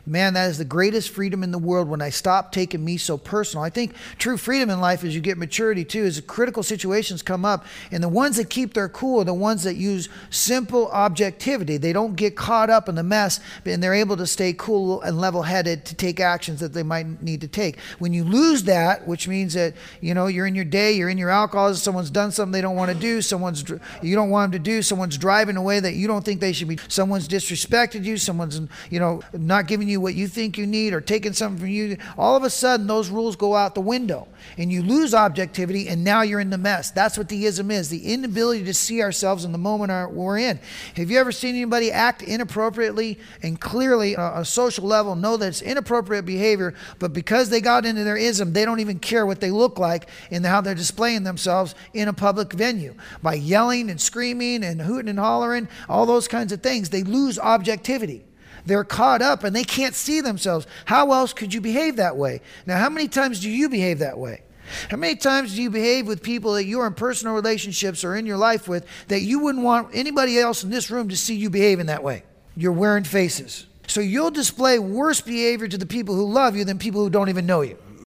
Man, that is the greatest freedom in the world when I stop taking me so personal. I think true freedom in life as you get maturity too is critical situations come up, and the ones that keep their cool are the ones that use simple objectivity. They don't get caught up in the mess, and they're able to stay cool and level-headed to take actions that they might need to take. When you lose that, which means that you're in your day, you're in your alcoholism, someone's done something they don't want to do, you don't want them to do, someone's driving away that you don't think they should be, someone's disrespected you, someone's not giving you what you think you need or taking something from you, all of a sudden those rules go out the window and you lose objectivity, and now you're in the mess. That's what the ism is, the inability to see ourselves in the moment we're in. Have you ever seen anybody act inappropriately and clearly on a social level know that it's inappropriate behavior, but because they got into their ism, they don't even care what they look like and how they're displaying themselves in a public venue? By yelling and screaming and hooting and hollering, all those kinds of things, they lose objectivity. They're caught up and they can't see themselves. How else could you behave that way? Now, how many times do you behave that way? How many times do you behave with people that you're in personal relationships or in your life with that you wouldn't want anybody else in this room to see you behaving that way? You're wearing faces. So you'll display worse behavior to the people who love you than people who don't even know you.